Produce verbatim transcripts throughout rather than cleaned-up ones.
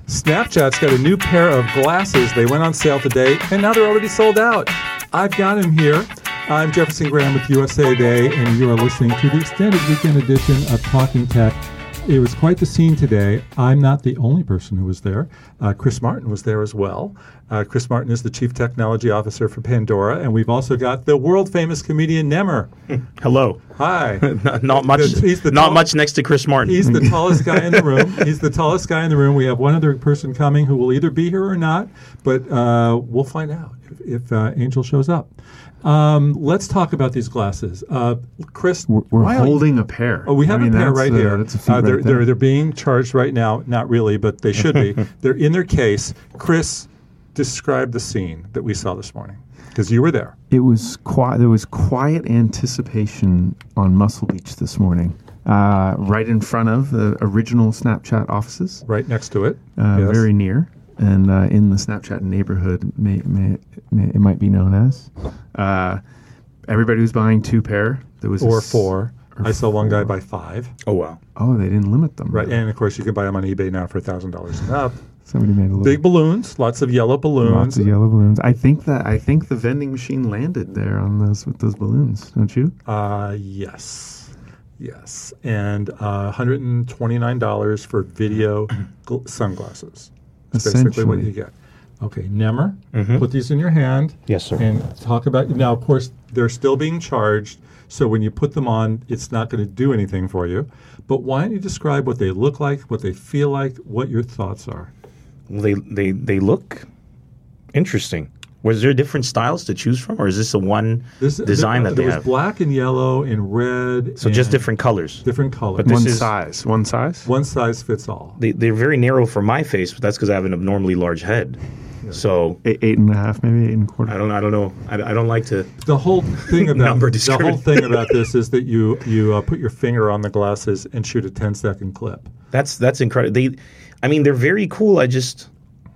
Snapchat's got a new pair of glasses. They went on sale today, and now they're already sold out. I've got them here. I'm Jefferson Graham with U S A Today, and you are listening to the extended weekend edition of Talking Tech. It was quite the scene today. I'm not the only person who was there. Uh, Chris Martin was there as well. Uh, Chris Martin is the Chief Technology Officer for Pandora, and we've also got the world-famous comedian Nemmer. Hello. Hi. not, not much. He's the not tall, much next to Chris Martin. He's the tallest guy in the room. He's the tallest guy in the room. We have one other person coming who will either be here or not, but uh, we'll find out if, if uh, Angel shows up. Um, let's talk about these glasses. Uh, Chris, we're, we're holding you, a pair. Oh, we have I mean, a pair right uh, here. That's a feat uh, they're, right there. they're, they're being charged right now. Not really, but they should be. They're in their case. Chris, describe the scene that we saw this morning, because you were there. It was quiet. There was quiet anticipation on Muscle Beach this morning, uh, right in front of the original Snapchat offices. Right next to it. Uh, yes. Very near. And uh, in the Snapchat neighborhood, may, may, may, it might be known as. Uh, everybody was buying two pair. There was or s- four. Or I saw one four. guy buy five. Oh, wow. Oh, they didn't limit them. Right, and of course you can buy them on eBay now for one thousand dollars and up. Somebody made a little big balloons, lots of yellow balloons. Lots of yellow balloons. I think that I think the vending machine landed there on those with those balloons, don't you? Uh, yes, yes, and uh, one hundred twenty-nine dollars for video gl- sunglasses. That's basically what you get. Okay, Nemmer, mm-hmm. put these in your hand. Yes, sir. And talk about now. Of course, they're still being charged. So when you put them on, it's not going to do anything for you. But why don't you describe what they look like, what they feel like, what your thoughts are? Well, they they they look interesting. Was there different styles to choose from, or is this the one this, design there, that they there have? There was black and yellow and red. So and just different colors. Different colors. But this one is, size. One size. One size fits all. They, they're very narrow for my face, but that's because I have an abnormally large head. Yeah. So eight, eight and a half, maybe eight and a quarter. I don't. I don't know. I, I don't like to. The whole thing about number the whole thing about this is that you you uh, put your finger on the glasses and shoot a ten second clip. That's that's incredible. They, I mean, they're very cool. I just,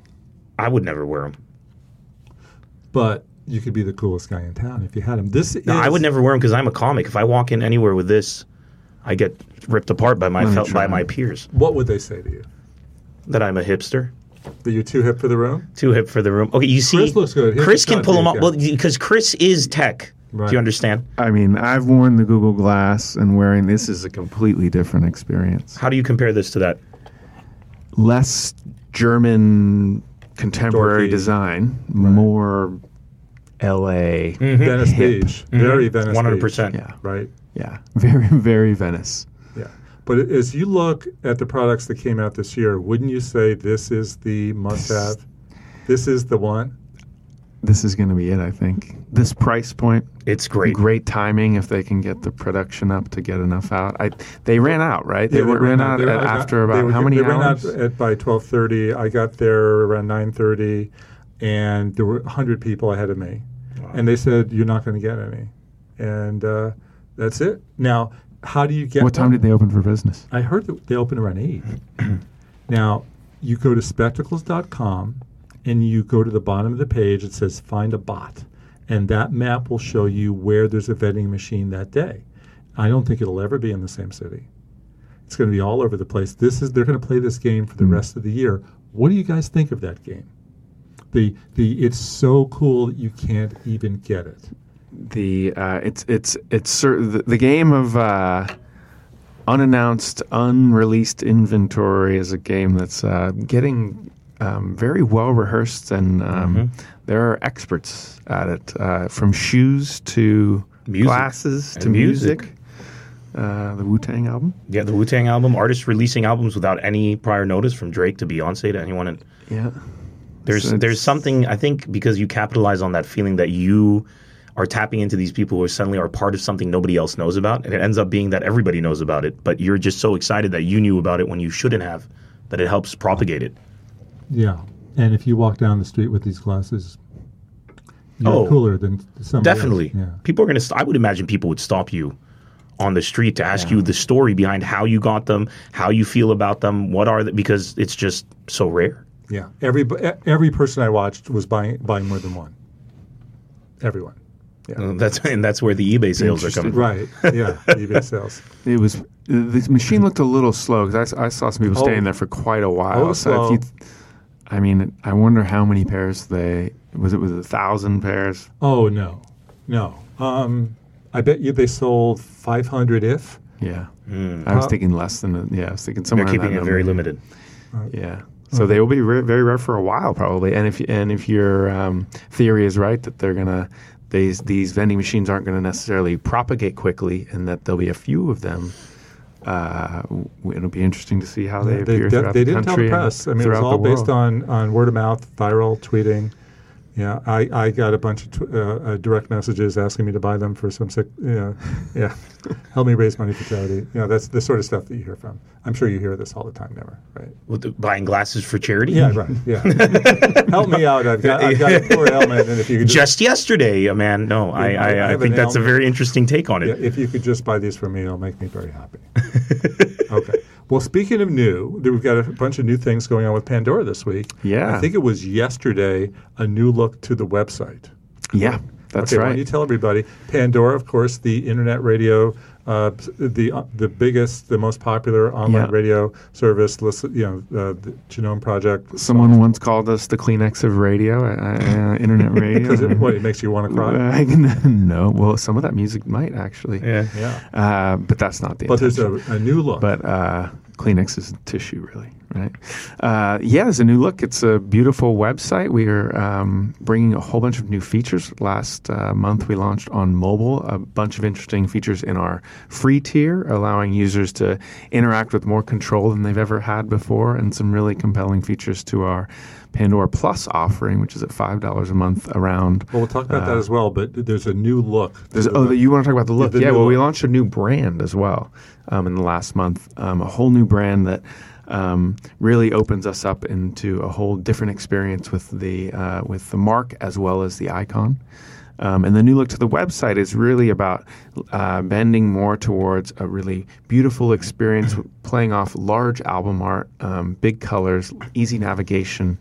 I would never wear them. But you could be the coolest guy in town if you had them. This no, is, I would never wear them because I'm a comic. If I walk in anywhere with this, I get ripped apart by my fel- by my peers. What would they say to you? That I'm a hipster. That you're too hip for the room? Too hip for the room. Okay, you see, Chris looks good. Here's Chris the can pull them shot up. Well, because Chris is tech. Right. Do you understand? I mean, I've worn the Google Glass, and wearing this is a completely different experience. How do you compare this to that? Less German contemporary Dorky. design, right. More L A, mm-hmm. Venice hip. Beach, mm-hmm. very Venice one hundred percent. Beach. Yeah, right. Yeah, very, very Venice. Yeah, but as you look at the products that came out this year, wouldn't you say this is the must-have? This is the one. This is going to be it, I think. This price point, it's great. Great timing if they can get the production up to get enough out. I they ran out, right? They, yeah, they ran, ran out, out at, got, after about were, how many they hours? They ran out at by twelve thirty. I got there around nine thirty, and there were one hundred people ahead of me. Wow. And they said, you're not going to get any. And uh, that's it. Now, how do you get What time one? did they open for business? I heard that they open around eight. Now, you go to spectacles dot com, and you go to the bottom of the page. It says find a bot. And that map will show you where there's a vending machine that day. I don't think it'll ever be in the same city. It's going to be all over the place. This is They're going to play this game for the mm. rest of the year. What do you guys think of that game? The the It's so cool that you can't even get it. The uh, it's it's it's the, the game of uh, unannounced, unreleased inventory is a game that's uh, getting um, very well rehearsed, and um, mm-hmm. there are experts at it, uh, from shoes to music. glasses to and music. music. Uh, the Wu-Tang album. Yeah, the Wu-Tang album. Artists releasing albums without any prior notice, from Drake to Beyonce to anyone. And yeah, there's so there's something, I think, because you capitalize on that feeling that you are tapping into these people who suddenly are part of something nobody else knows about, and it ends up being that everybody knows about it, but you're just so excited that you knew about it when you shouldn't have, that it helps propagate it. Yeah, and if you walk down the street with these glasses, you're oh, cooler than somebody definitely. else. Yeah. People are going to. St- I would imagine people would stop you on the street to ask yeah. you the story behind how you got them, how you feel about them, what are they, because it's just so rare. Yeah, every every person I watched was buying buying more than one. Everyone. Yeah. Uh, that's and that's where the eBay sales are coming from. Right. Yeah, eBay sales. It was the machine looked a little slow because I, I saw some people oh. staying there for quite a while. Oh, so slow. if you I mean, I wonder how many pairs they was. It was a thousand pairs. Oh no, no. Um, I bet you they sold five hundred. If Yeah, Mm. I was Uh, thinking less than. Yeah, I was thinking They're somewhere. in keeping that it very number. limited. Yeah. So they will be re- very rare for a while, probably. And if and if your um, theory is right that they're gonna these these vending machines aren't going to necessarily propagate quickly, and that there'll be a few of them, uh, w- it'll be interesting to see how they they, appear they, throughout they the didn't tell country the and press. I mean, it was throughout all the based world. on, on word of mouth, viral tweeting. Yeah, I, I got a bunch of tw- uh, uh, direct messages asking me to buy them for some sick, you know, yeah, help me raise money for charity. You know, that's the sort of stuff that you hear from. I'm sure you hear this all the time, never, right? With the, buying glasses for charity? Yeah, right. Yeah, help me out. I've got, I've got a poor ailment, and if you could just, Just yesterday, a man. No, I, I- I I, I have think an that's a ailment. very interesting take on it. yeah, if you could just buy these for me, it'll make me very happy. Okay. Well, speaking of new, we've got a bunch of new things going on with Pandora this week. Yeah. I think it was yesterday, a new look to the website. Yeah, that's okay, Why right. don't you tell everybody? Pandora, of course, the internet radio, uh, the uh, the biggest, the most popular online Yeah. radio service. Listen, you know, uh, the Genome Project. Someone once called us the Kleenex of radio, uh, uh, internet radio. Because it, what, it makes you want to cry. Uh, no, well, some of that music might actually. Yeah. Yeah. Uh, but that's not the But there's intention. a, a new look. But uh, Kleenex is tissue, really, right? Uh, yeah, there's a new look. It's a beautiful website. We are um, bringing a whole bunch of new features. Last uh, month, we launched on mobile a bunch of interesting features in our free tier, allowing users to interact with more control than they've ever had before, and some really compelling features to our Pandora Plus offering, which is at five dollars a month around. well, we'll talk about that as well. But there's a new look. to There's, the oh, web- you want to talk about the look? the Yeah, new well, we look. launched a new brand as well um, in the last month. Um, a whole new brand that um, really opens us up into a whole different experience with the uh, with the mark as well as the icon. Um, and the new look to the website is really about uh, bending more towards a really beautiful experience, playing off large album art, um, big colors, easy navigation,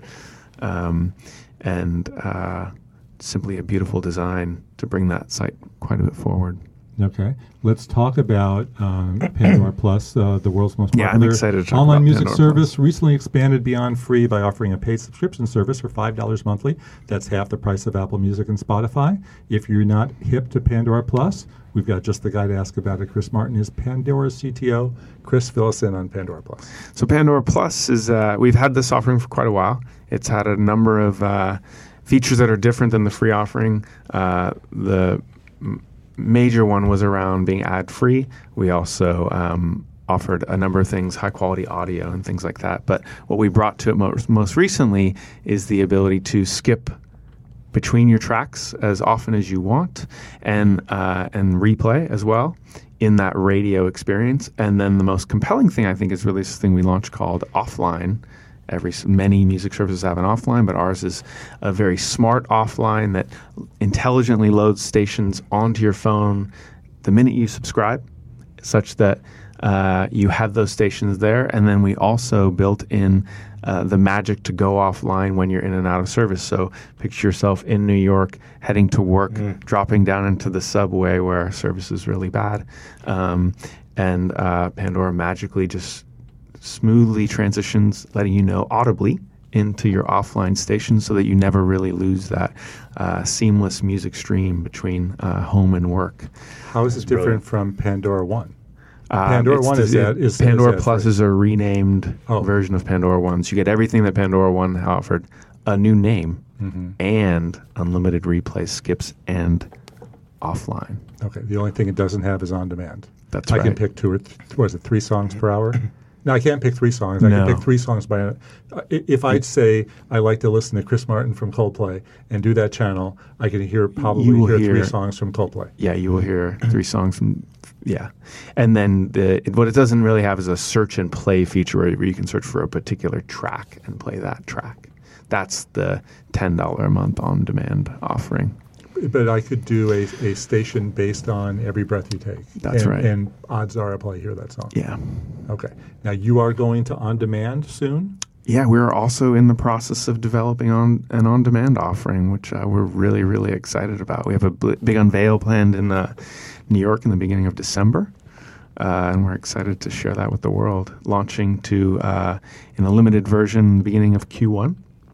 um, and uh, simply a beautiful design to bring that site quite a bit forward. Okay, let's talk about um, Pandora Plus, uh, the world's most Yeah, I'm popular excited to talk online about music Pandora service. Recently expanded beyond free by offering a paid subscription service for five dollars monthly. That's half the price of Apple Music and Spotify. If you're not hip to Pandora Plus, we've got just the guy to ask about it. Chris Martin is Pandora's C T O. Chris, fill us in on Pandora Plus. So Pandora Plus is, uh, we've had this offering for quite a while. It's had a number of uh, features that are different than the free offering. Uh, the m- major one was around being ad-free. We also um, offered a number of things, high-quality audio and things like that. But what we brought to it most, most recently is the ability to skip between your tracks as often as you want, and uh, and replay as well in that radio experience. And then the most compelling thing, I think, is really this thing we launched called Offline. Every many music services have an offline, but ours is a very smart offline that intelligently loads stations onto your phone the minute you subscribe, such that uh, you have those stations there. And then we also built in uh, the magic to go offline when you're in and out of service. So picture yourself in New York, heading to work, Mm. dropping down into the subway where service is really bad, um, and uh, Pandora magically just smoothly transitions, letting you know audibly into your offline station, so that you never really lose that uh, seamless music stream between uh, home and work. How is it different brilliant. from Pandora One? Uh, Pandora it's One the- is that is Pandora is Plus free. is a renamed Oh. version of Pandora One. So you get everything that Pandora One offered, a new name, Mm-hmm. and unlimited replay, skips, and offline. Okay, the only thing it doesn't have is on demand. That's I right. can pick two or th- what is it, three songs per hour? No, I can't pick three songs. I No. can pick three songs by. Uh, i- if I'd say I like to listen to Chris Martin from Coldplay and do that channel, I can hear probably You will hear, three hear- songs from Coldplay. Yeah, you will hear three songs from, yeah. And then the what it doesn't really have is a search and play feature where you can search for a particular track and play that track. That's the ten dollars a month on-demand offering. But I could do a, a station based on every breath you take. That's and, right. And odds are I'll probably hear that song. Yeah. Okay. Now you are going to on demand soon. Yeah, we're also in the process of developing on an on-demand offering, which uh, we're really, really excited about. We have a bl- big unveil planned in uh, New York in the beginning of December, uh, and we're excited to share that with the world. Launching to uh, in a limited version, beginning of Q one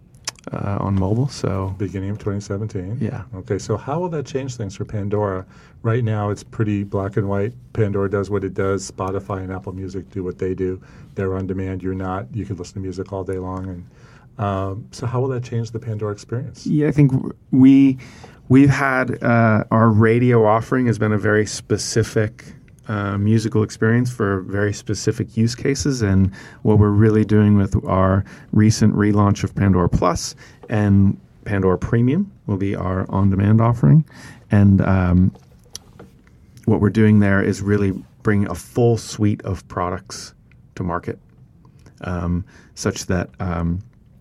uh, on mobile. So Beginning of twenty seventeen. yeah. Okay, so how will that change things for Pandora? Right now, it's pretty black and white. Pandora does what it does. Spotify and Apple Music do what they do. They're on demand. You're not. You can listen to music all day long. And um, so, how will that change the Pandora experience? Yeah, I think w- we we've had uh, our radio offering has been a very specific uh, musical experience for very specific use cases, and what we're really doing with our recent relaunch of Pandora Plus and Pandora Premium will be our on-demand offering, and um, what we're doing there is really bring a full suite of products to market, um, such that um,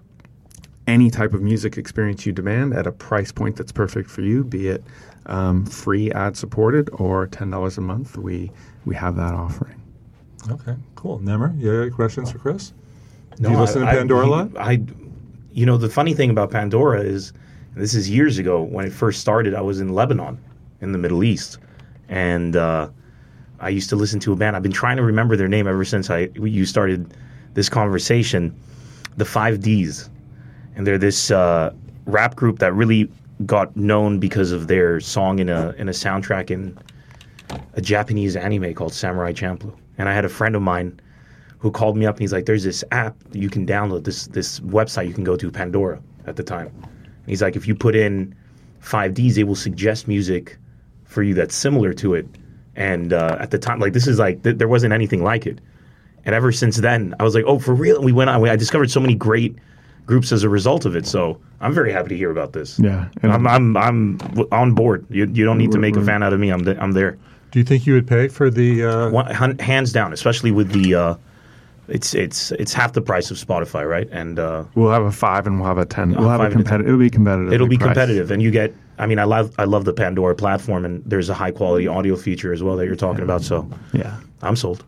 any type of music experience you demand at a price point that's perfect for you, be it um, free ad supported or ten dollars a month, we we have that offering. Okay, cool. Nemmer, you have any questions for Chris? No, Do you listen I, to Pandora I, a lot? I, you know, the funny thing about Pandora is, this is years ago when it first started. I was in Lebanon, in the Middle East, and uh, I used to listen to a band. I've been trying to remember their name ever since I you started this conversation. The Five Ds, and they're this uh, rap group that really got known because of their song in a in a soundtrack in a Japanese anime called Samurai Champloo. And I had a friend of mine who called me up and he's like, "There's this app that you can download, this this website you can go to, Pandora at the time." And he's like, "If you put in five Ds, it will suggest music for you that's similar to it." And uh, at the time, like this is like th- there wasn't anything like it. And ever since then, I was like, "Oh, for real?" And we went on. We, I discovered so many great groups as a result of it. So I'm very happy to hear about this. Yeah, and I'm I'm I'm w- on board. You you don't need to make a fan out of me. I'm th- I'm there. Do you think you would pay for the? Uh, One, han- hands down, especially with the. Uh, it's it's it's half the price of Spotify, right? And uh, we'll have a five and we'll have a ten. We'll have five a and a ten. competitive. It'll be competitive. it'll be price. competitive, and you get. I mean, I love I love the Pandora platform, and there's a high quality audio feature as well that you're talking about. So Yeah. I'm sold.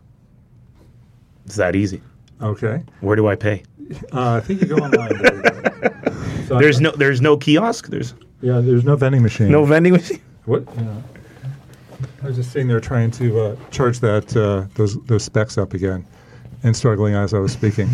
It's that easy. okay, Where do I pay? uh, I think you go online. There you go. So There's no there's no kiosk. There's yeah, there's no vending machine. no vending machine. What? Yeah. I was just sitting there trying to uh, charge that uh, those those specs up again, and struggling as I was speaking.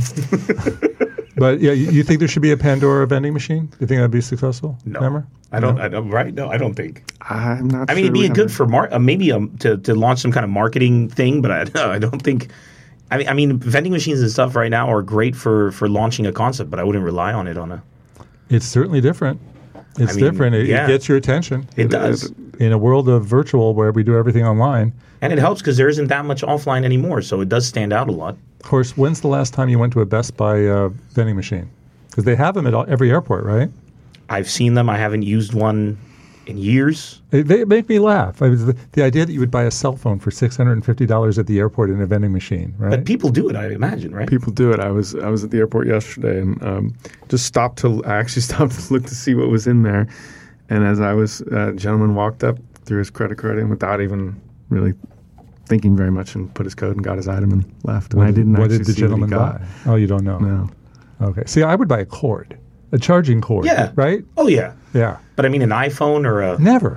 But yeah, you, you think there should be a Pandora vending machine? Do you think that'd be successful? No, Nemmer? I don't. No? I don't. Right? No, I don't think. I'm not. I mean, sure it'd be we a have good a- for mar- uh, maybe um, to to launch some kind of marketing thing, but I, I don't think. I mean, I mean, vending machines and stuff right now are great for, for launching a concept, but I wouldn't rely on it on a. It's certainly different. It's I mean, different. It, yeah. it gets your attention. It does, In a world of virtual where we do everything online. and it helps because there isn't that much offline anymore, so it does stand out a lot. Of course, when's the last time you went to a Best Buy uh, vending machine? Because they have them at all, every airport, right? I've seen them. I haven't used one in years. They, they make me laugh. I was, the, the idea that you would buy a cell phone for six hundred fifty dollars at the airport in a vending machine, right? But people do it, I imagine, right? People do it. I was I was at the airport yesterday and um, just stopped to. I actually stopped to look to see what was in there, and as I was, uh, a gentleman walked up, threw his credit card in without even really thinking very much, and put his code and got his item and left. And What I didn't. What actually did the see what he gentleman got. buy? Oh, you don't know. No. Okay. See, I would buy a cord, a charging cord. Yeah. Right? Oh yeah, Yeah. but I mean, an iPhone or a Never.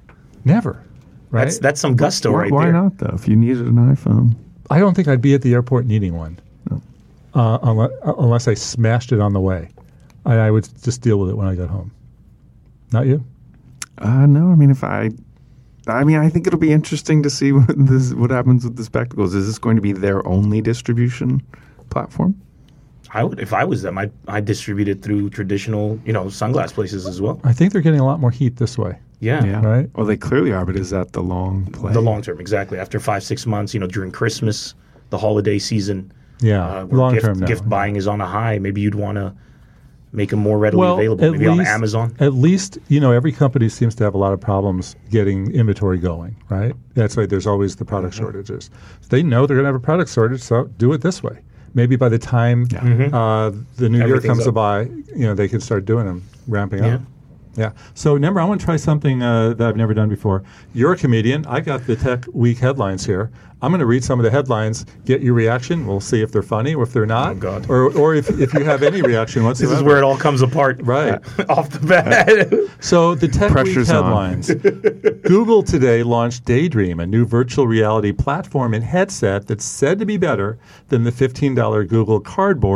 Never. Right? that's that's some gusto Why, right why there. not though? If you needed an iPhone, I don't think I'd be at the airport needing one, No. uh, unless, unless I smashed it on the way. I, I would just deal with it when I got home. Not you? uh, no. I mean, if I, I mean, I think it'll be interesting to see what this what happens with the spectacles. Is this going to be their only distribution platform? I would, if I was them, I'd, I'd distribute it through traditional, you know, sunglass places as well. I think they're getting a lot more heat this way. Yeah. Right? Well, they clearly are, but is that the long play? The long term, exactly. After five, six months, you know, during Christmas, the holiday season, Yeah. uh, where long gift, term now. gift buying is on a high. Maybe you'd want to make them more readily Well, available, at maybe on least- Amazon. At least, you know, every company seems to have a lot of problems getting inventory going, right? That's why there's always the product Mm-hmm. shortages. They know they're going to have a product shortage, so do it this way. Maybe by the time uh, the new year Everything's comes up. by, you know, they can start doing them, ramping Yeah. up. Yeah. So, remember, I want to try something uh, that I've never done before. You're a comedian. I got the Tech Week headlines here. I'm going to read some of the headlines, get your reaction. We'll see if they're funny or if they're not. Oh, God. Or, or if, if you have any reaction whatsoever. This is where it all comes apart. Right. Off the bat. So the Tech Pressure's Week on. headlines. Google today launched Daydream, a new virtual reality platform and headset that's said to be better than the fifteen dollars Google Cardboard,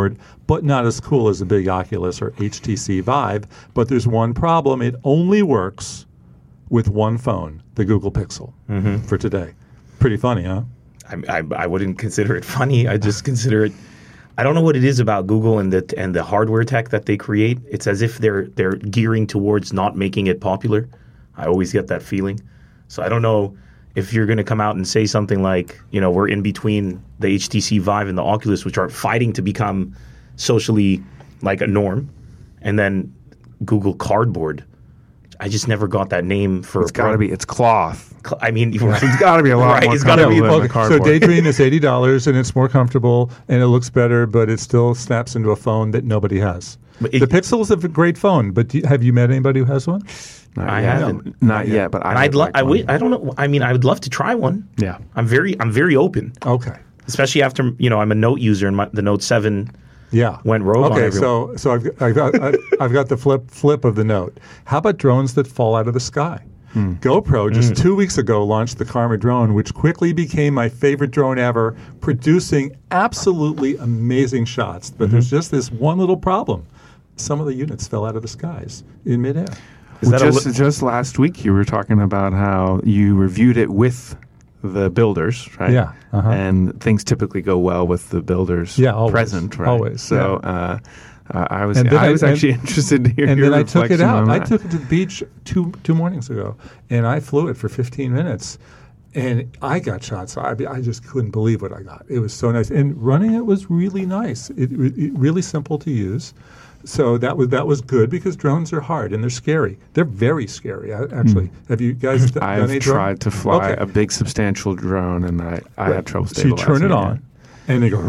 but not as cool as a big Oculus or H T C Vive. But there's one problem. It only works with one phone, the Google Pixel, mm-hmm. for today. Pretty funny, huh? I, I, I wouldn't consider it funny. I just consider it. I don't know what it is about Google and the and the hardware tech that they create. It's as if they're they're gearing towards not making it popular. I always get that feeling. So I don't know if you're going to come out and say something like, you know, we're in between the H T C Vive and the Oculus, which are fighting to become socially like a norm, and then Google Cardboard. I just never got that name for. It's got to be. It's cloth. I mean, it's got to be a lot right, more it's gotta comfortable be, than okay, the cardboard. So Daydream is eighty dollars, and it's more comfortable, and it looks better, but it still snaps into a phone that nobody has. It, the Pixel is a great phone, but do you, have you met anybody who has one? Not I yet. haven't. No, not yet, but I and I'd would lo- like I, one. wait, I don't know. I mean, I would love to try one. Yeah. I'm very, I'm very open. Okay. Especially after, you know, I'm a Note user, and my, the Note seven Yeah. went rogue on Okay, everyone. so so I've, I've got I've, I've got the flip flip of the Note. How about drones that fall out of the sky? Hmm. GoPro just two weeks ago launched the Karma drone, which quickly became my favorite drone ever, producing absolutely amazing shots. But Mm-hmm. there's just this one little problem: some of the units fell out of the skies in midair. Is Well, that a just li- just last week you were talking about how you reviewed it with the builders, right? Yeah, uh-huh. And things typically go well with the builders Yeah, always, present, right? always, So yeah. uh, uh, I was And then I I- was and- actually interested to hear And your then I took it reflection out. on I that. took it to the beach two two mornings ago, and I flew it for fifteen minutes, and I got shots. I I just couldn't believe what I got. It was so nice, and running it was really nice. It, it really simple to use, so that was that was good because drones are hard and they're scary. They're very scary. I- Actually, have you guys d- done I've any drone? tried to fly Okay. a big substantial drone, and I, I had trouble So you stabilizing turn it it. on, and they go,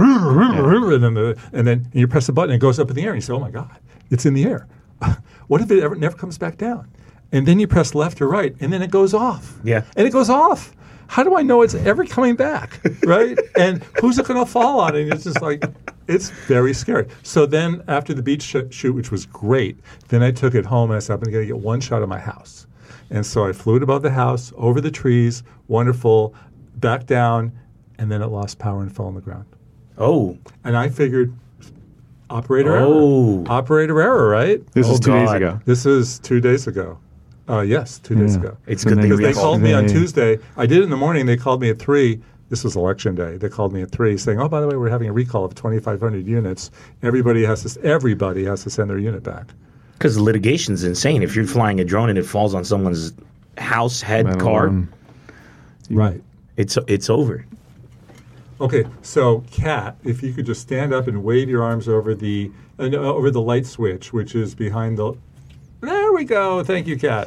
and then the, and then you press the button, and it goes up in the air, and you say, "Oh my God, it's in the air." What if it ever never comes back down? And then you press left or right, and then it goes off. Yeah. and it goes off. How do I know it's ever coming back? Right? And who's it going to fall on? And it's just like, it's very scary. So then after the beach sh- shoot, which was great, then I took it home and I said, I'm going to get one shot of my house. And so I flew it above the house, over the trees, wonderful, back down, and then it lost power and fell on the ground. Oh, And I figured, operator Oh. error. Operator error, right? This Oh, is two days God. ago. This is two days ago. Uh, yes, two days Yeah. ago. it's So good then they Because they recalled. called me on They- Tuesday. I did it in the morning. They called me at three. This was election day. They called me at three, saying, "Oh, by the way, we're having a recall of twenty-five hundred units. Everybody has to. Everybody has to send their unit back." Because the litigation's insane. If you're flying a drone and it falls on someone's house, head, Let car, alone- Right. it's it's over. Okay. So, Kat, if you could just stand up and wave your arms over the uh, no, over the light switch, which is behind the. There we go. Thank you, Kat.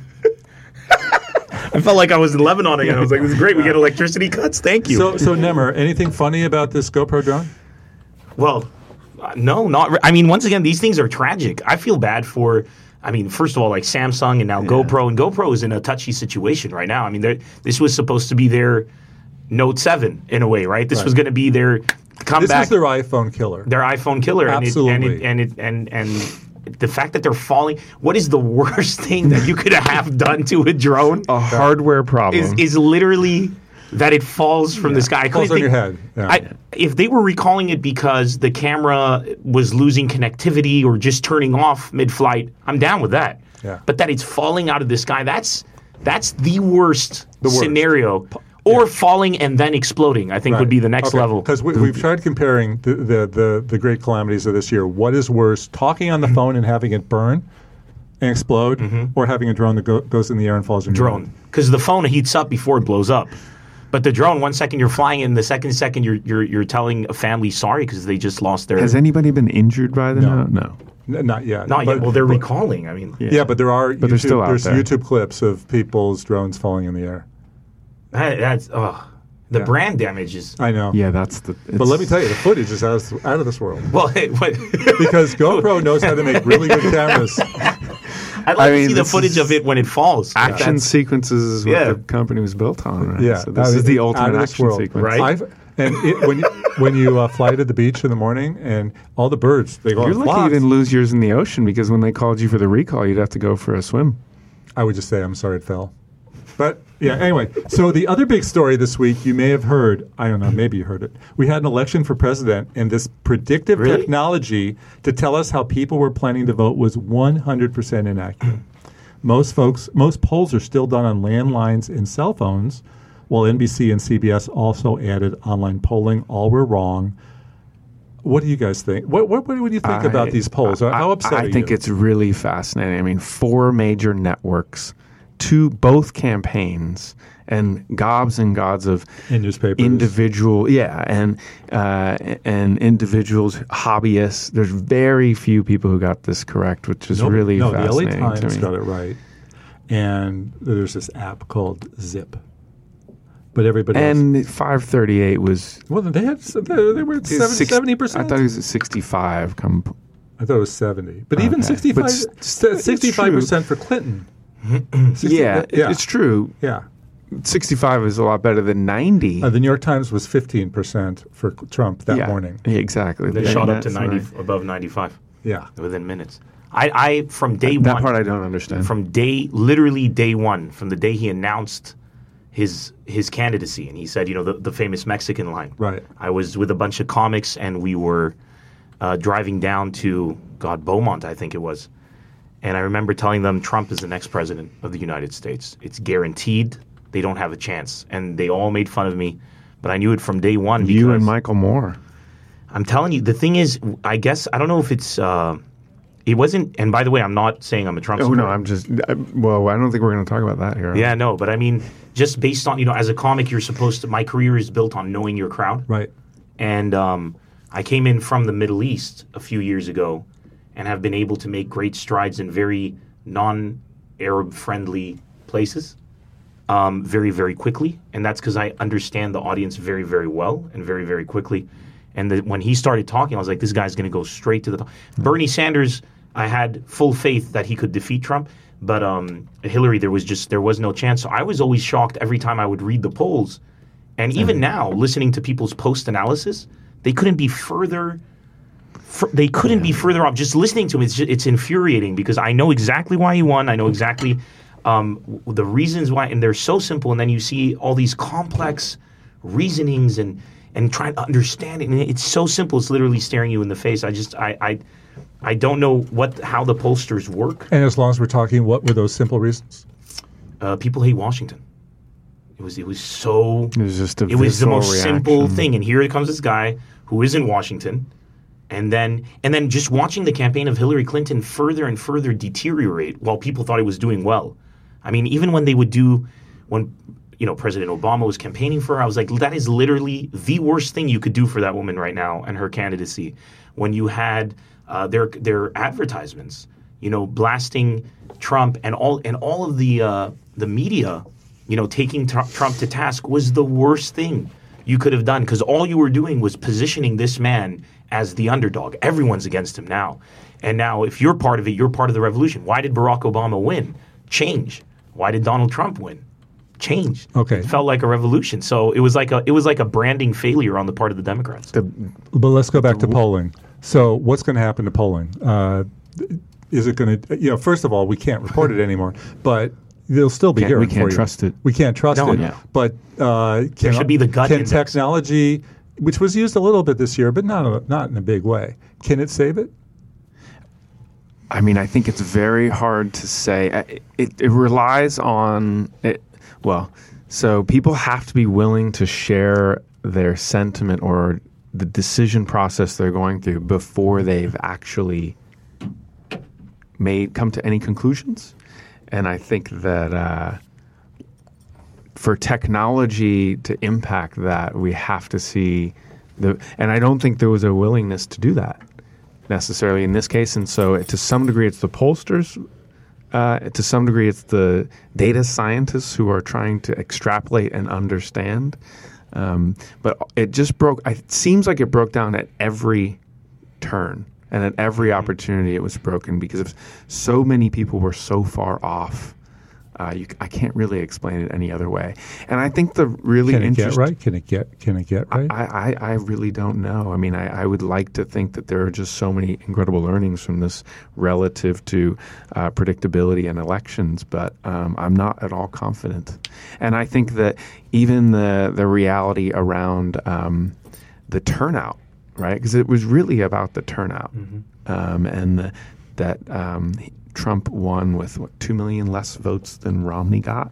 I felt like I was in Lebanon again. I was like, this is great. We get electricity cuts. Thank you. So, so Nemmer, anything funny about this GoPro drone? Well, uh, no, not. Re- I mean, once again, these things are tragic. I feel bad for. I mean, first of all, like Samsung and now GoPro, and GoPro is in a touchy situation right now. I mean, they're- this was supposed to be their Note seven in a way, right? This Right. was going to be their This comeback, is their iPhone killer. their iPhone killer, Absolutely. and it, and it, and it, and and the fact that they're falling. What is the worst thing that you could have done to a drone? a hardware problem. Is is literally that it falls from the sky. I Falls couldn't on your think- head. Yeah. I, if they were recalling it because the camera was losing connectivity or just turning off mid-flight, I'm down with that. Yeah. But that it's falling out of the sky, that's that's the worst, The worst. scenario. Or falling and then exploding, I think would be the next level. Because we, we've tried comparing the, the, the, the great calamities of this year. What is worse, talking on the Mm-hmm. phone and having it burn and explode, or having a drone that go, goes in the air and falls in your Drone. hand? Because the phone heats up before it blows up. But the drone, one second you're flying, and the second second you're you're, you're telling a family sorry because they just lost their. Has anybody been injured by the No. no? No. N- not yet. Not But- yet. Well, they're but- recalling. I mean, Yeah, but there are But they're YouTube, still out there's there. YouTube clips of people's drones falling in the air. that, that's oh, the Yeah. brand damage is. I know. Yeah, that's the. But let me tell you, the footage is out of, out of this world. Well, it, what, Because GoPro knows how to make really good cameras. I'd like I to mean, see the this footage is of it when it falls. action That's- sequences is what Yeah. the company was built on, right? Yeah, So this out is of- the out ultimate of this action world. sequence. Right. I've, and it, when you, when you uh, fly to the beach in the morning and all the birds, they go You're on lucky you flocks. didn't lose yours in the ocean because when they called you for the recall, you'd have to go for a swim. I would just say, I'm sorry it fell. But yeah, anyway. So the other big story this week, you may have heard. I don't know. Maybe you heard it. We had an election for president, and this predictive Really? technology to tell us how people were planning to vote was one hundred percent inaccurate. Most folks, most polls are still done on landlines and cell phones, while N B C and C B S also added online polling. All were wrong. What do you guys think? What what, what do you think I- about these polls? How I, upset I are think you? it's really fascinating. I mean, four major networks, two both campaigns, and gobs and gods of In newspapers. individual, yeah, and uh, and individuals, hobbyists. There's very few people who got this correct, which is no, really no, the L A fascinating Times to me. got it right, and there's this app called Zip. But everybody else. And five thirty-eight was Well, they had they, they were at seventy percent. I thought it was at sixty-five. Come, I thought it was seventy, but even Okay. sixty-five, But s- it's sixty-five percent for Clinton. sixty yeah, it- yeah, it's true. yeah. sixty-five is a lot better than ninety. Uh, the New York Times was fifteen percent for Trump that yeah, morning. Yeah, exactly. They Yeah, shot up to that's ninety, right. above ninety-five Yeah, within minutes. I, I from day That one, part I don't understand. from day, literally day one, from the day he announced his his candidacy, and he said, you know, the, the famous Mexican line. right. I was with a bunch of comics, and we were uh, driving down to God Beaumont, I think it was, and I remember telling them Trump is the next president of the United States. It's guaranteed. They don't have a chance, and they all made fun of me, but I knew it from day one. You and because- Michael Moore. I'm telling you, the thing is, I guess I don't know if it's. Uh, it wasn't. And by the way, I'm not saying I'm a Trump. Oh supporter. no, I'm just. I, well, I don't think we're going to talk about that here. Yeah, no, but I mean, just based on you know, as a comic, you're supposed to. My career is built on knowing your crowd, Right. and um, I came in from the Middle East a few years ago, and have been able to make great strides in very non-Arab friendly places, um, very very quickly, and that's because I understand the audience very very well and very very quickly. And the, when he started talking, I was like, this guy's going to go straight to the top. Bernie Sanders, I had full faith that he could defeat Trump, but um, Hillary, there was just there was no chance. So I was always shocked every time I would read the polls, and even now, listening to people's post analysis, they couldn't be further. fur- They couldn't be further off. Just listening to him, it's just, it's infuriating because I know exactly why he won. I know exactly um, w- the reasons why, and they're so simple. And then you see all these complex reasonings and. and trying to understand it. And it's so simple. It's literally staring you in the face. I just, I, I, I don't know what how the pollsters work. And as long as we're talking, what were those simple reasons? Uh, people hate Washington. It was, it was so. It was just a It was the visceral most simple reaction. thing. And here comes this guy who is in Washington, and then and then just watching the campaign of Hillary Clinton further and further deteriorate while people thought it was doing well. I mean, even when they would do when. You know, President Obama was campaigning for her. I was like, that is literally the worst thing you could do for that woman right now and her candidacy. When you had uh, their their advertisements, you know, blasting Trump and all and all of the uh, the media, you know, taking tr- Trump to task was the worst thing you could have done because all you were doing was positioning this man as the underdog. Everyone's against him now, and now if you're part of it, you're part of the revolution. Why did Barack Obama win? Change. Why did Donald Trump win? Change. Okay. It felt like a revolution. So it was like a it was like a branding failure on the part of the Democrats. The, But let's go back to polling. So what's going to happen to polling? Uh, is it going to, you know, first of all, we can't report it anymore, but they'll still be Can't- here. we can't for you. trust it. We can't trust No, it. no. But uh, can, should be the gut Can index. technology, which was used a little bit this year, but not a, not in a big way, can it save it? I mean, I think it's very hard to say. It, it, it relies on it. Well, so people have to be willing to share their sentiment or the decision process they're going through before they've actually made come to any conclusions. And I think that uh, for technology to impact that, we have to see the. And I don't think there was a willingness to do that necessarily in this case. And so, to some degree, it's the pollsters. Uh, to some degree, it's the data scientists who are trying to extrapolate and understand. Um, but it just broke. It seems like it broke down at every turn and at every opportunity. It was broken because of so many people were so far off Uh, you, I can't really explain it any other way. And I think the really Can it get interesting right? Can it get? Can it get right? I, I, I really don't know. I mean, I, I would like to think that there are just so many incredible learnings from this relative to uh, predictability in elections, but um, I'm not at all confident. And I think that even the the reality around um, the turnout, right? Because it was really about the turnout, Mm-hmm. um, and the, that um, Trump won with what, two million less votes than Romney got.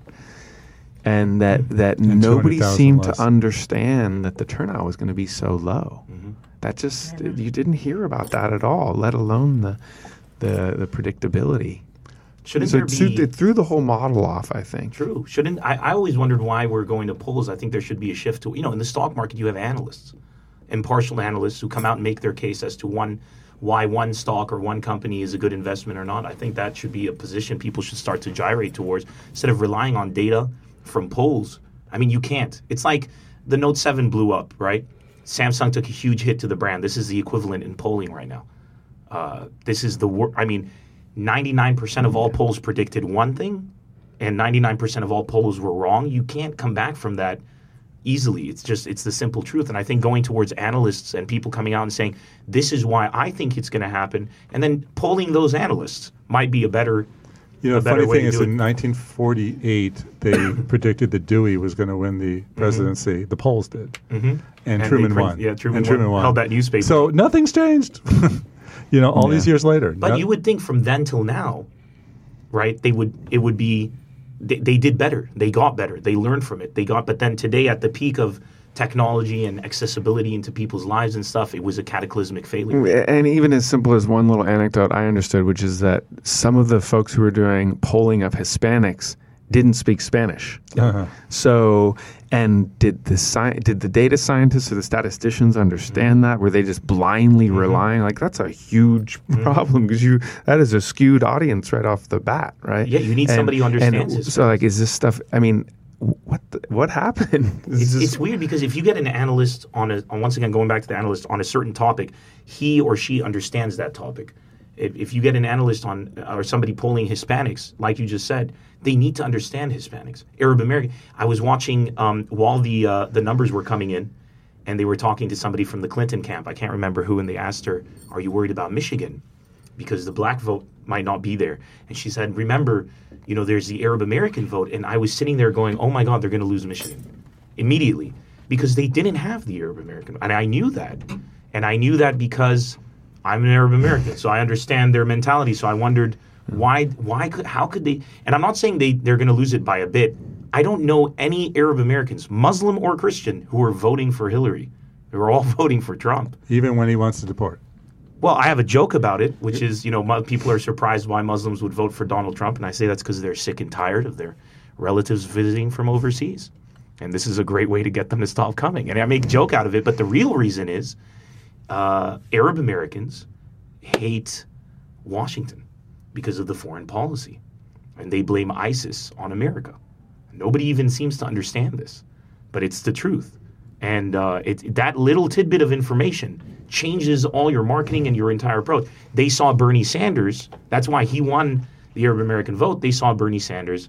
And that, that And nobody two hundred thousand seemed less. to understand that the turnout was going to be so low. Mm-hmm. That just, you didn't hear about that at all, let alone the the, the predictability. Shouldn't So there it, threw- be it threw the whole model off, I think. true? Shouldn't I, I always wondered why we're going to polls. I think there should be a shift to you know in the stock market you have analysts, impartial analysts who come out and make their case as to one why one stock or one company is a good investment or not. I think that should be a position people should start to gyrate towards instead of relying on data from polls. I mean, you can't. It's like the Note seven blew up, right? Samsung took a huge hit to the brand. This is the equivalent in polling right now. Uh, this is the wor- I mean, ninety-nine percent of all polls predicted one thing, and ninety-nine percent of all polls were wrong. You can't come back from that easily. It's just, it's the simple truth. And I think going towards analysts and people coming out and saying, this is why I think it's going to happen, and then polling those analysts might be a better You know, a the better funny way thing to is do in it. nineteen forty-eight, they predicted that Dewey was going to win the presidency. The polls did. Mm-hmm. And, And they Truman print- won. yeah, Truman and won. Truman won. Held that newspaper. So nothing's changed. you know, all Yeah. these years later. But No- you would think from then till now, right? They would. It would be. They, they did better. They got better. They learned from it. They got. But then today, at the peak of technology and accessibility into people's lives and stuff, it was a cataclysmic failure. And even as simple as one little anecdote I understood, which is that some of the folks who were doing polling of Hispanics didn't speak Spanish. Uh-huh. So, and did the sci- did the data scientists or the statisticians understand that? Were they just blindly relying? Like, that's a huge problem because you that is a skewed audience right off the bat, right? Yeah, you need somebody who understands and this. So, like, is this stuff? I mean, what the, what happened? Is It's, this- it's weird because if you get an analyst on a, on once again going back to the analyst on a certain topic, he or she understands that topic. If, if you get an analyst on or somebody polling Hispanics, like you just said, they need to understand Hispanics, Arab American. I was watching um, while the uh, the numbers were coming in, and they were talking to somebody from the Clinton camp. I can't remember who, and they asked her, "Are you worried about Michigan? Because the black vote might not be there." And she said, "Remember, you know, there's the Arab American vote." And I was sitting there going, "Oh my God, they're going to lose Michigan immediately," because they didn't have the Arab American, and I knew that, and I knew that because I'm an Arab American, so I understand their mentality. So I wondered why, why could, how could they? And I'm not saying they they're going to lose it by a bit. I don't know any Arab Americans, Muslim or Christian, who are voting for Hillary. They were all voting for Trump. even when he wants to deport. Well, I have a joke about it, which is, you know, mu- people are surprised why Muslims would vote for Donald Trump, and I say that's because they're sick and tired of their relatives visiting from overseas. And this is a great way to get them to stop coming. And I make a joke out of it, but the real reason is uh, Arab Americans hate Washington because of the foreign policy. And they blame ISIS on America. Nobody even seems to understand this, but it's the truth. And uh, it, that little tidbit of information changes all your marketing and your entire approach. They saw Bernie Sanders. That's why he won the Arab American vote. They saw Bernie Sanders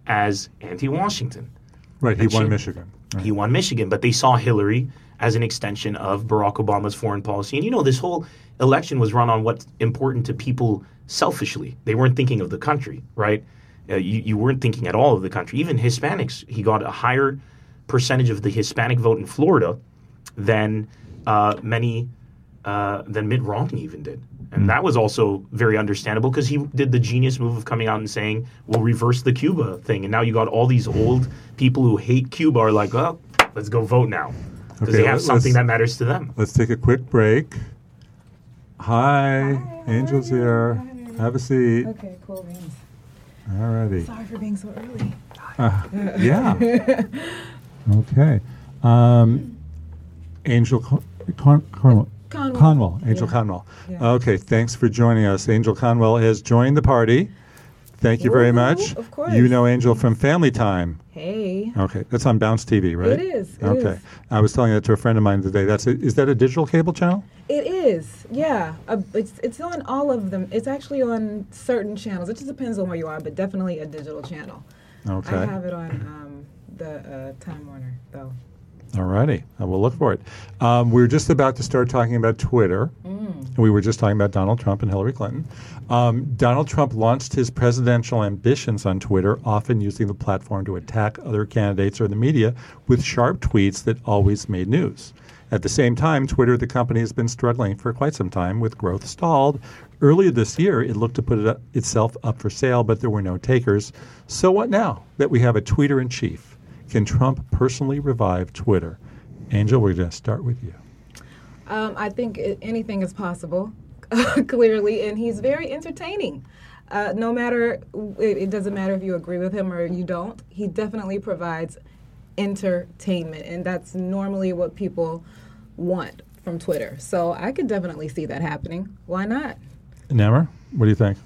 as anti-Washington. Right, he And won she- Michigan. Right. He won Michigan, but they saw Hillary as an extension of Barack Obama's foreign policy. And you know, this whole election was run on what's important to people selfishly. They weren't thinking of the country, right? Uh, you, you weren't thinking at all of the country. Even Hispanics, he got a higher percentage of the Hispanic vote in Florida than uh, many, uh, than Mitt Romney even did. And that was also very understandable because he did the genius move of coming out and saying, we'll reverse the Cuba thing. And now you got all these old people who hate Cuba are like, oh, let's go vote now. Because Okay, they have let's- something that matters to them. Let's take a quick break. Hi, Angel's here. Have a seat. Okay, cool beans. All righty. Sorry for being so early. Uh, yeah. Okay. Um, Angel Con- Con- Cornwell. Conwell. Conwell. Angel Yeah. Conwell. Yeah. Okay, thanks for joining us. Angel Conwell has joined the party. Thank you very Woohoo, much. of course. You know Angel from Family Time. Hey. Okay, that's on Bounce T V, right? It is, it okay, is. I was telling that to a friend of mine today. That's a, is that a digital cable channel? It is, yeah. Uh, it's it's on all of them. It's actually on certain channels. It just depends on where you are, but definitely a digital channel. Okay. I have it on um, the uh, Time Warner, though. All righty. I will look for it. Um, we were just about to start talking about Twitter. Mm. We were just talking about Donald Trump and Hillary Clinton. Um, Donald Trump launched his presidential ambitions on Twitter, often using the platform to attack other candidates or the media with sharp tweets that always made news. At the same time, Twitter, the company, has been struggling for quite some time with growth stalled. Earlier this year, it looked to put it up, itself up for sale, but there were no takers. So what now that we have a tweeter-in-chief? Can Trump personally revive Twitter? Angel, we're going to start with you. Um, I think it, anything is possible, clearly, and he's very entertaining. Uh, no matter, it, it doesn't matter if you agree with him or you don't, he definitely provides entertainment, and that's normally what people want from Twitter. So I could definitely see that happening. Why not? Nammer, what do you think?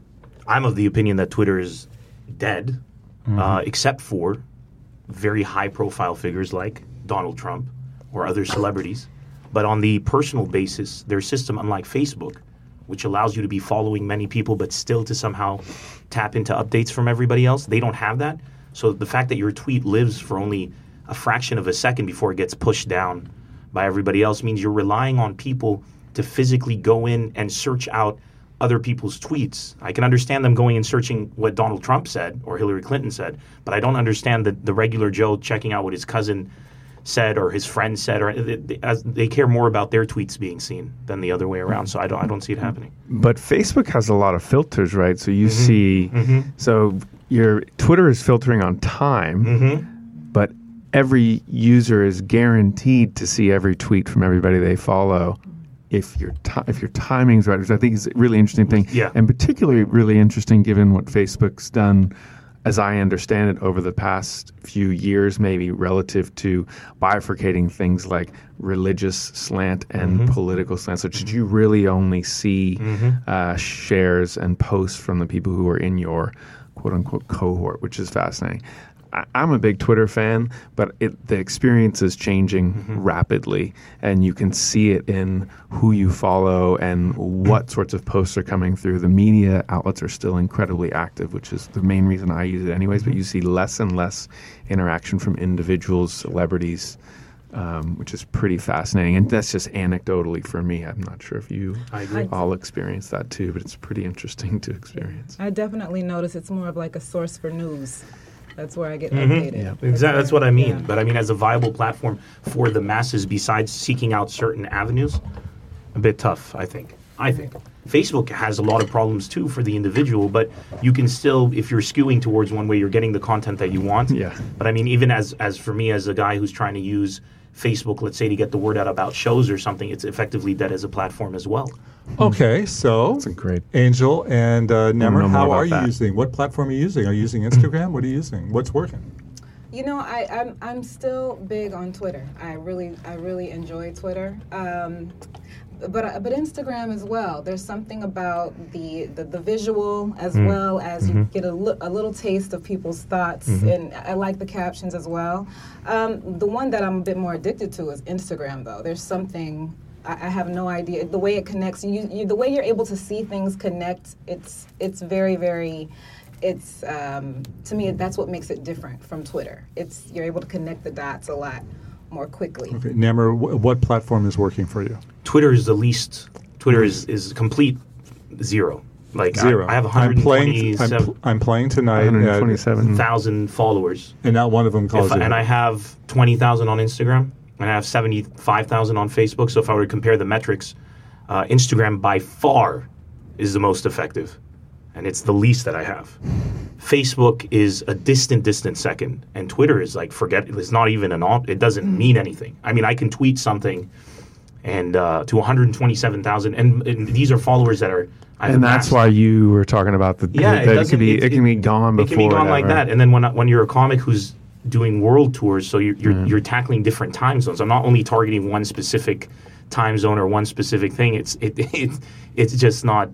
I'm of the opinion that Twitter is dead, mm-hmm. uh, except for very high-profile figures like Donald Trump or other celebrities. But on the personal basis, their system, unlike Facebook, which allows you to be following many people but still to somehow tap into updates from everybody else, they don't have that. So the fact that your tweet lives for only a fraction of a second before it gets pushed down by everybody else means you're relying on people to physically go in and search out other people's tweets. I can understand them going and searching what Donald Trump said or Hillary Clinton said, but I don't understand the, the regular Joe checking out what his cousin said or his friend said, or they, as they care more about their tweets being seen than the other way around. So I don't, I don't see it happening. But Facebook has a lot of filters, right? So you Mm-hmm. see, Mm-hmm. so your Twitter is filtering on time, Mm-hmm. but every user is guaranteed to see every tweet from everybody they follow. If your ti- if your timing's right, which I think is a really interesting thing, Yeah. and particularly really interesting given what Facebook's done, as I understand it, over the past few years, maybe relative to bifurcating things like religious slant and Mm-hmm. political slant. So should you really only see Mm-hmm. uh, shares and posts from the people who are in your quote unquote cohort, which is fascinating. I- I'm a big Twitter fan, but it, the experience is changing Mm-hmm. rapidly, and you can see it in who you follow and what sorts of posts are coming through. The media outlets are still incredibly active, which is the main reason I use it anyways, but you see less and less interaction from individuals, celebrities, um, which is pretty fascinating. And that's just anecdotally for me. I'm not sure if you I agree. all experience that too, but it's pretty interesting to experience. I definitely notice it's more of like a source for news. That's where I get Mm-hmm. updated. Yeah. Exactly. That's what I mean. Yeah. But I mean, as a viable platform for the masses, besides seeking out certain avenues, a bit tough, I think. I think. Facebook has a lot of problems too for the individual, but you can still, if you're skewing towards one way, you're getting the content that you want. Yeah. But I mean, even as, as for me, as a guy who's trying to use Facebook, let's say, to get the word out about shows or something, it's effectively dead as a platform as well. Okay, so That's a great. Angel and uh, know Nemmer, more how about are you that. using? What platform are you using? Are you using Instagram? What are you using? What's working? You know, I, I'm I'm still big on Twitter. I really I really enjoy Twitter, um, but uh, but Instagram as well. There's something about the the, the visual as Mm. well as you get a, li- a little taste of people's thoughts, Mm-hmm. and I like the captions as well. Um, the one that I'm a bit more addicted to is Instagram, though. There's something. I I have no idea the way it connects. You, you, the way you're able to see things connect. It's it's very very. It's um, to me that's what makes it different from Twitter. It's you're able to connect the dots a lot more quickly. Okay, Nemmer, wh- what platform is working for you? Twitter is the least. Twitter is, is complete zero. Like Zero. I, I have I'm playing. I'm, one hundred twenty-seven pl- I'm playing tonight, one hundred at, twenty-seven. thousand followers. and not one of them calls If I- you. and I have twenty thousand on Instagram, and I have seventy-five thousand on Facebook. So if I were to compare the metrics, uh, Instagram by far is the most effective, and it's the least that I have. Facebook is a distant, distant second, and Twitter is like forget. It's not even an op. It doesn't mean anything. I mean, I can tweet something, and uh, to one hundred twenty-seven thousand, and, and these are followers that are. I've And that's amassed. why you were talking about the Yeah, that it, it, could doesn't- be it, can be gone before It can be gone like whatever. that. And then when when you're a comic who's doing world tours, so you're you're, you're tackling different time zones. I'm not only targeting one specific time zone or one specific thing. It's it, it it's just not.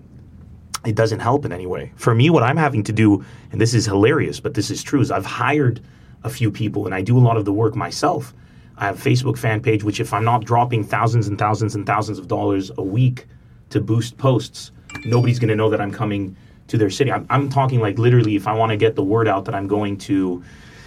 It doesn't help in any way. For me, what I'm having to do, and this is hilarious, but this is true, is I've hired a few people and I do a lot of the work myself. I have a Facebook fan page, which if I'm not dropping thousands and thousands and thousands of dollars a week to boost posts, nobody's going to know that I'm coming to their city. I'm, I'm talking like literally, if I want to get the word out that I'm going to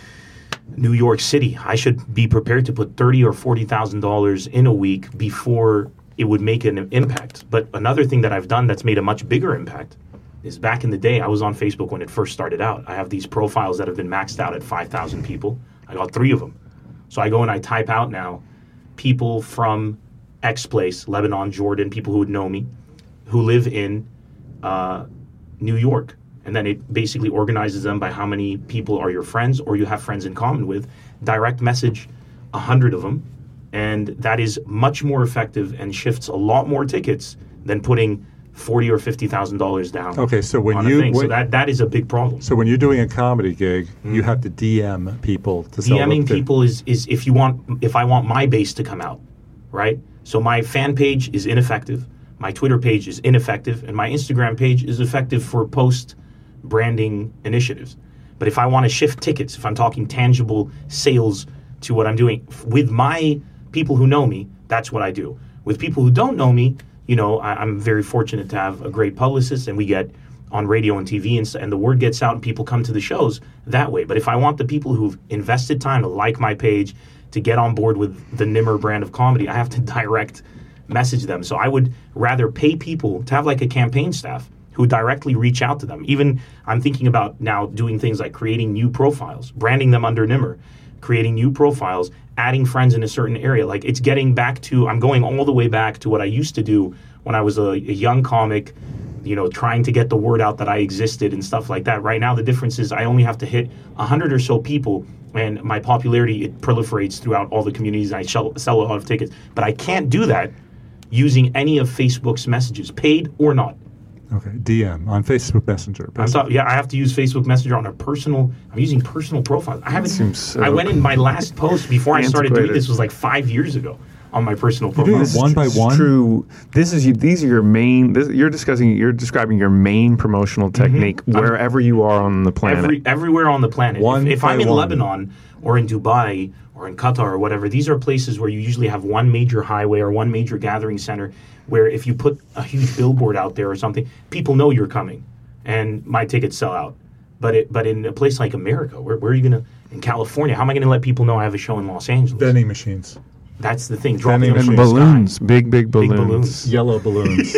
New York City, I should be prepared to put thirty or forty thousand dollars in a week before it would make an impact. But another thing that I've done that's made a much bigger impact is back in the day, I was on Facebook when it first started out. I have these profiles that have been maxed out at five thousand people. I got three of them. So I go and I type out now people from X place, Lebanon, Jordan, people who would know me, who live in uh, New York. And then it basically organizes them by how many people are your friends or you have friends in common with. Direct message a hundred of them. And that is much more effective and shifts a lot more tickets than putting forty or fifty thousand dollars down. Okay, so when on a you thing. when, so that that is a big problem. so when you're doing a comedy gig, Mm. you have to D M people to sell DMing the- people is is if you want if I want my base to come out, right? So my fan page is ineffective, my Twitter page is ineffective, and my Instagram page is effective for post branding initiatives. But if I want to shift tickets, if I'm talking tangible sales to what I'm doing f- with my people who know me, that's what I do. With people who don't know me, you know, I, I'm very fortunate to have a great publicist, and we get on radio and T V, and, s- and the word gets out, and people come to the shows that way. But if I want the people who've invested time to like my page, to get on board with the Nimmer brand of comedy, I have to direct message them. So I would rather pay people to have like a campaign staff who directly reach out to them. Even I'm thinking about now doing things like creating new profiles, branding them under Nimmer, creating new profiles, adding friends in a certain area. Like it's getting back to, I'm going all the way back to what I used to do when I was a, a young comic, you know, trying to get the word out that I existed and stuff like that. Right now, the difference is I only have to hit a hundred or so people, and my popularity, it proliferates throughout all the communities. I sell, sell a lot of tickets, but I can't do that using any of Facebook's messages, paid or not. Okay, D M on Facebook Messenger. I'm sorry, yeah, I have to use Facebook Messenger on a personal. I'm using personal profiles. I haven't. Seems so I went in my last post before I started doing antiquated. this was like five years ago on my personal You're doing profile. it one by It's one? True. This is you, these are your main. This, you're discussing. You're describing your main promotional technique wherever you are on the planet. Every, everywhere on the planet. One if if by I'm in one. Lebanon or in Dubai or in Qatar or whatever, these are places where you usually have one major highway or one major gathering center where if you put a huge billboard out there or something, people know you're coming, and my tickets sell out. But it, but in a place like America, where, where are you going to, in California, how am I going to let people know I have a show in Los Angeles? Vending machines, That's the thing. Dropping Vending them and from the balloons, sky. big big balloons. Big balloons. yellow balloons,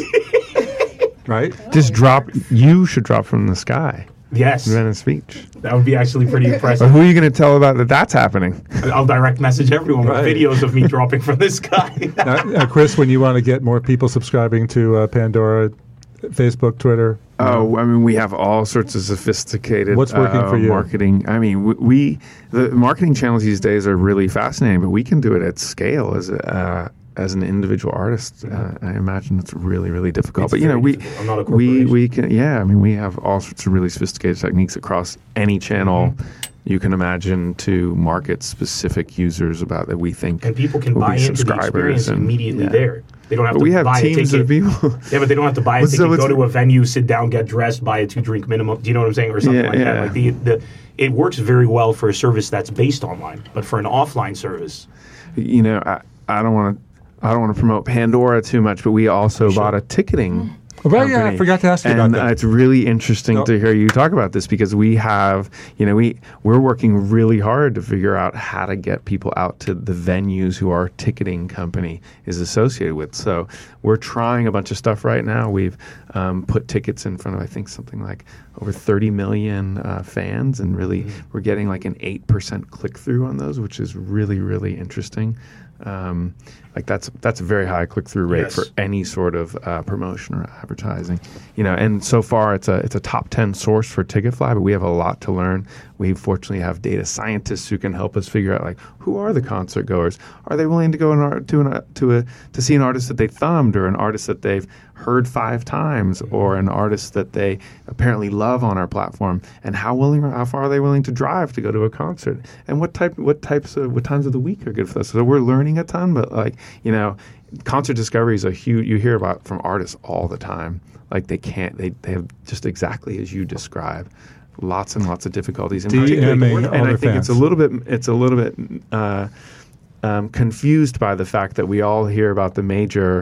right? Just drop. You should drop from the sky. Yes, Venice Beach. that would be actually pretty But impressive. who are you going to tell about that? That's happening. I'll direct message everyone Right. with videos of me dropping from the sky. now, uh, Chris, when you want to get more people subscribing to uh, Pandora, Facebook, Twitter, Oh, I mean, we have all sorts of sophisticated. What's working uh, for you? Marketing. I mean, we, we the marketing channels these days are really fascinating, but we can do it at scale as a, uh, as an individual artist. Uh, I imagine it's really, really difficult. It's but you know, very we difficult. I'm not a we corporation. we can. Yeah, I mean, we have all sorts of really sophisticated techniques across any channel. Mm-hmm. You can imagine to market specific users about that we think And people can will buy be into the subscribers experience and- immediately yeah. there. They don't have But to we have buy teams a of ticket. people. Yeah, but they don't have to buy a Well, ticket, so go it's- to a venue, sit down, get dressed, buy a two-drink minimum. Do you know what I'm saying? Or something Yeah, like that. yeah. Like the, the, it works very well for a service that's based online. But for an offline service, you know, I, I don't want to. I don't want to promote Pandora too much, but we also bought a ticketing. Right, yeah, I company. forgot to ask you and about that. uh, it's really interesting No. to hear you talk about this because we have, you know, we we're working really hard to figure out how to get people out to the venues who our ticketing company is associated with. So we're trying a bunch of stuff right now. We've um, put tickets in front of I think something like over thirty million uh, fans, and really Mm-hmm. we're getting like an eight percent click through on those, which is really really interesting. Um, like that's that's a very high click through rate Yes. for any sort of uh, promotion or advertising, you know. And so far, it's a it's a top ten source for Ticketfly, but we have a lot to learn. We fortunately have data scientists who can help us figure out like who are the concert goers. Are they willing to go an art, to an to a to see an artist that they thumbed, or an artist that they've heard five times, or an artist that they apparently love on our platform? And how willing, how far are they willing to drive to go to a concert? And what type, what types of, what times of the week are good for us? So we're learning a ton, but like you know, concert discovery is a huge. You hear about from artists all the time. Like they can't, they they have just exactly as you describe. Lots and lots of difficulties, and, DMing and other I think it's a fans. little bit, it's a little bit uh, um, confused by the fact that we all hear about the major,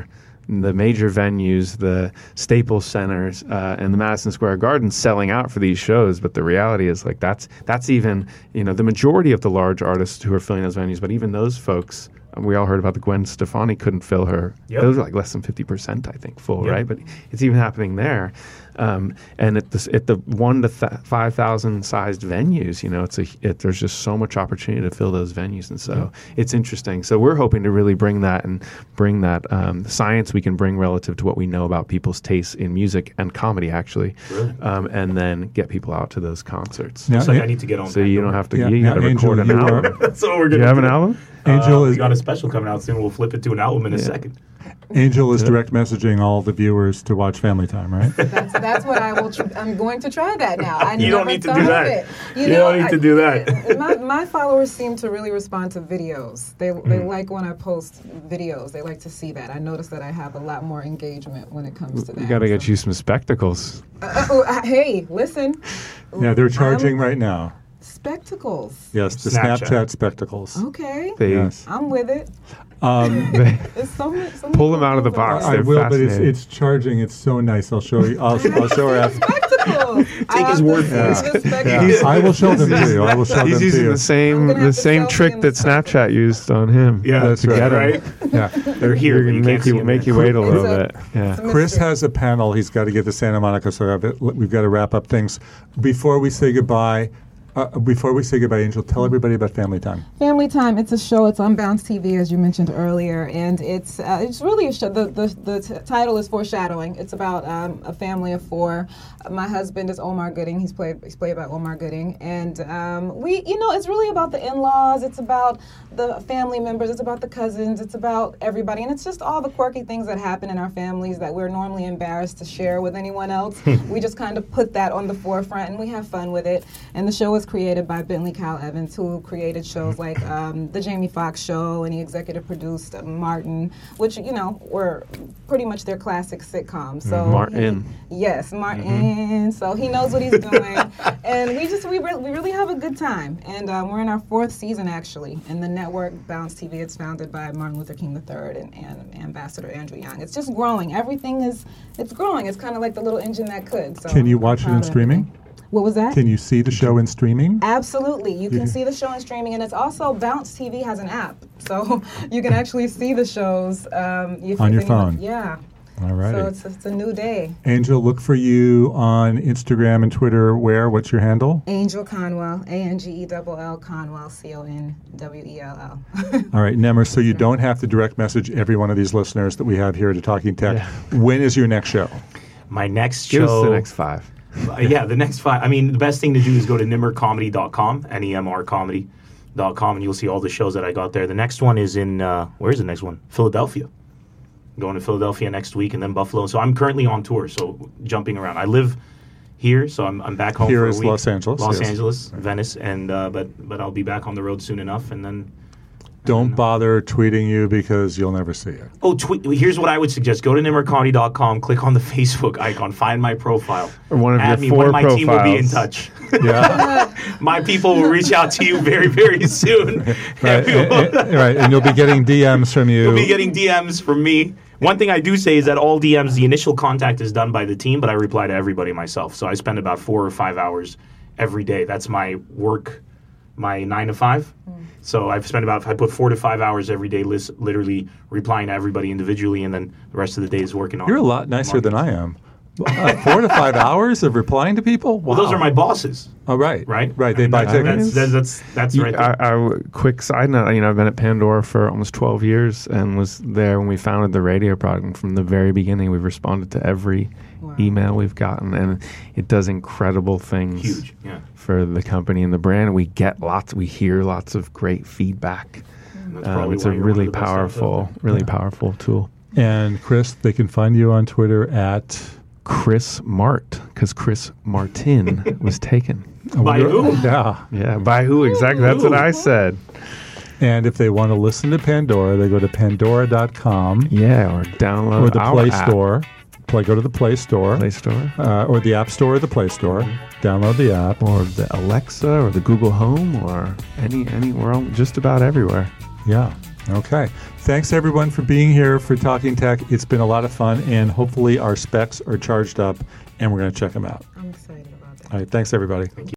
the major venues, the Staples Centers, uh, and the Madison Square Garden selling out for these shows. But the reality is, like, that's that's even, you know, the majority of the large artists who are filling those venues. But even those folks, we all heard about the Gwen Stefani couldn't fill her. Yep. Those are like less than fifty percent, I think, full, Yep. right? But it's even happening there. Um, and at the, at the one to th- five thousand sized venues, you know, it's a it, there's just so much opportunity to fill those venues, and so Yep. it's interesting. So we're hoping to really bring that and bring that um, science we can bring relative to what we know about people's tastes in music and comedy, actually, Really? um, and then get people out to those concerts. Now, It's like An- I need to get on. So you don't have to. Yeah, you now, got to Angel, record an you are- album. That's what we're Do gonna you have an do. album? Angel uh, is we got a special coming out soon. We'll flip it to an album in a Yeah. second. Angel is direct messaging all the viewers to watch Family Time, right? That's that's what I will. Tr- I'm going to try that now. I You don't never need to thought do of that. it. You don't need to do that. My, my followers seem to really respond to videos. They they Mm. like when I post videos. They like to see that. I notice that I have a lot more engagement when it comes to that. You got to get So- you some spectacles. Uh, oh, uh, hey, listen. Yeah, they're charging Um, right now. Spectacles. Yes, the Snapchat. Snapchat spectacles. Okay, They, Yes. I'm with it. Um, they It's so many, so Pull many them out of the cool things box. I They're will, but it's fascinating. it's charging. It's so nice. I'll show you. I'll, I'll show her after. Spectacles. Take his word for it. Yeah, I will show them to you. I will show He's them to using you. the same I'm gonna the have to same selfie trick in that the spectacles. Snapchat used on him. Yeah, to that's get right. him. Right? Yeah. They're here. but you make can't see you them make there. you wait a little It's bit. a- Yeah. it's a Chris mystery. has a panel. He's got to get to Santa Monica, so I've it- we've got to wrap up things. Before we say goodbye, uh, before we say goodbye, Angel, tell everybody about Family Time. Family Time. It's a show. It's on Bounce T V, as you mentioned earlier, and it's uh, it's really a show. The the, the t- title is Foreshadowing. It's about um, a family of four. Uh, my husband is Omar Gooding. He's played he's played by Omar Gooding, and um, we you know it's really about the in-laws. It's about the family members. It's about the cousins. It's about everybody, and it's just all the quirky things that happen in our families that we're normally embarrassed to share with anyone else. We just kind of put that on the forefront, and we have fun with it. And the show was created by Bentley Cal Evans, who created shows like um, the Jamie Foxx Show, and he executive produced uh, Martin, which you know were pretty much their classic sitcoms. So Martin. he- yes, Martin. So he knows what he's doing, and we just we, re- we really have a good time. And um, we're in our fourth season actually, and the network Bounce T V. It's founded by Martin Luther King the third and, and Ambassador Andrew Young. It's just growing. Everything is it's growing. It's kind of like the little engine that could. So Can you I'm watch it proud in of streaming? everything. What was that? Can you see the show in streaming? Absolutely. You You can can- see the show in streaming, and it's also Bounce T V has an app, so you can actually see the shows um, if On your anyone- phone. Yeah. All righty. So it's, it's a new day. Angel, look for you on Instagram and Twitter. Where? What's your handle? Angel Conwell, A N G E L L Conwell, C O N W E L L. All right, Nemmer, so you don't have to direct message every one of these listeners that we have here to Talking Tech. When is your next show? My next Give show. us the next five. Uh, yeah, the next five. I mean, the best thing to do is go to nimmer comedy dot com, N E M R comedy dot com, and you'll see all the shows that I got there. The next one is in, uh, where's the next one? Philadelphia. I'm going to Philadelphia next week, and then Buffalo. So I'm currently on tour, so jumping around. I live here, so I'm, I'm back home Here for a is week. Los Angeles, Los yes. Angeles, Venice, and uh, but but I'll be back on the road soon enough, and then. Don't bother tweeting you because you'll never see it. Oh, tweet. Here's what I would suggest: go to nimmer comedy dot com, click on the Facebook icon, find my profile, Or one of add your me. One four of my team will be in profiles. touch. Yeah, My people will reach out to you very, very soon. right, and, and- right, and you'll be getting D Ms from you. You'll be getting D Ms from me. One thing I do say is that all D Ms, the initial contact is done by the team, but I reply to everybody myself. So I spend about four or five hours every day. That's my work, my nine to five. So I've spent about, I put four to five hours every day lis- literally replying to everybody individually, and then the rest of the day is working on You're a lot nicer than I am. Uh, four to five hours of replying to people? Wow. Well, those are my bosses, Oh, right. right? Right, they And buy that's, tickets. That's, that's, that's, that's You- right there. I, I- quick side note, you know, I've been at Pandora for almost twelve years and was there when we founded the radio product. And from the very beginning, we've responded to every Wow. email we've gotten, and it does incredible things Huge, yeah. for the company and the brand. We get lots, we hear lots of great feedback. That's Um, probably it's why a you're one of really the best out there. powerful, really powerful tool. And Chris, they can find you on Twitter at Chris Mart, because Chris Martin was taken. By who? Yeah. Yeah, by who exactly? That's what I said. And if they want to listen to Pandora, they go to pandora dot com Yeah, or download or the our Play app. Store. Play, go to the Play Store. Play Store, Uh, or the App Store or the Play Store. Download the app. or the Alexa, or the Google Home, or any any. We're all, just about everywhere. Yeah. Okay. Thanks, everyone, for being here for Talking Tech. It's been a lot of fun, and hopefully our specs are charged up, and we're going to check them out. I'm excited about that. All right. Thanks, everybody. Thank you.